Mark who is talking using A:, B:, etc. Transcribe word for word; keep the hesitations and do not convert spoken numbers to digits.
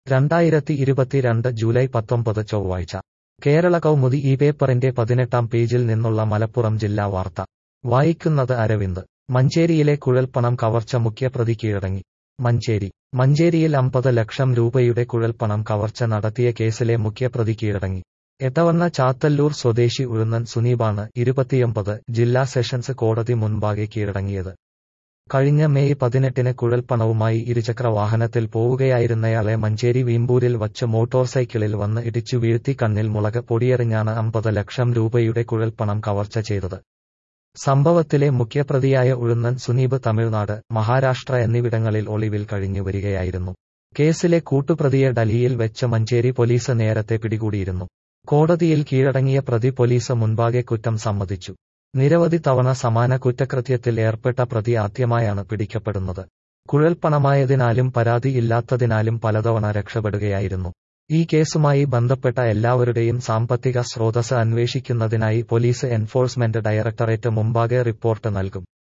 A: രണ്ടായിരത്തി ഇരുപത്തിരണ്ട് ജൂലൈ പത്തൊമ്പത് ചൊവ്വാഴ്ച കേരള കൗമുദി ഈ പേപ്പറിന്റെ പതിനെട്ടാം പേജിൽ നിന്നുള്ള മലപ്പുറം ജില്ലാ വാർത്ത വായിക്കുന്നത് അരവിന്ദ്. മഞ്ചേരിയിലെ കുഴൽപ്പണം കവർച്ച മുഖ്യപ്രതി കീഴടങ്ങി. മഞ്ചേരി മഞ്ചേരിയിൽ അമ്പത് ലക്ഷം രൂപയുടെ കുഴൽപ്പണം കവർച്ച നടത്തിയ കേസിലെ മുഖ്യപ്രതി കീഴടങ്ങി. എടവണ്ണ ചാത്തല്ലൂർ സ്വദേശി ഉഴുന്നൻ സുനീബാണ് ഇരുപത്തിയൊമ്പത് ജില്ലാ സെഷൻസ് കോടതി മുൻപാകെ കീഴടങ്ങിയത്. കഴിഞ്ഞ മെയ് പതിനെട്ടിന് കുഴൽപ്പണവുമായി ഇരുചക്ര വാഹനത്തിൽ പോവുകയായിരുന്നയാളെ മഞ്ചേരി വീമ്പൂരിൽ വച്ച് മോട്ടോർ സൈക്കിളിൽ വന്ന് ഇടിച്ചു വീഴ്ത്തി കണ്ണിൽ മുളക് പൊടിയെറിഞ്ഞാണ് അമ്പത് ലക്ഷം രൂപയുടെ കുഴൽപ്പണം കവർച്ച ചെയ്തത്. സംഭവത്തിലെ മുഖ്യപ്രതിയായ ഉഴുന്നൻ സുനീബ് തമിഴ്നാട്, മഹാരാഷ്ട്ര എന്നിവിടങ്ങളിൽ ഒളിവിൽ കഴിഞ്ഞു വരികയായിരുന്നു. കേസിലെ കൂട്ടുപ്രതിയെ ഡൽഹിയിൽ വെച്ച് മഞ്ചേരി പോലീസ് നേരത്തെ പിടികൂടിയിരുന്നു. കോടതിയിൽ കീഴടങ്ങിയ പ്രതി പോലീസ് മുൻപാകെ കുറ്റം സമ്മതിച്ചു. നിരവധി തവണ സമാന കുറ്റകൃത്യത്തിൽ ഏർപ്പെട്ട പ്രതി ആദ്യമായാണ് പിടിക്കപ്പെടുന്നത്. കുഴൽപ്പണമായതിനാലും പരാതി ഇല്ലാത്തതിനാലും പലതവണ രക്ഷപ്പെടുകയായിരുന്നു. ഈ കേസുമായി ബന്ധപ്പെട്ട എല്ലാവരുടെയും സാമ്പത്തിക സ്രോതസ് അന്വേഷിക്കുന്നതിനായി പോലീസ് എൻഫോഴ്സ്മെന്റ് ഡയറക്ടറേറ്റ് മുമ്പാകെ റിപ്പോർട്ട് നൽകും.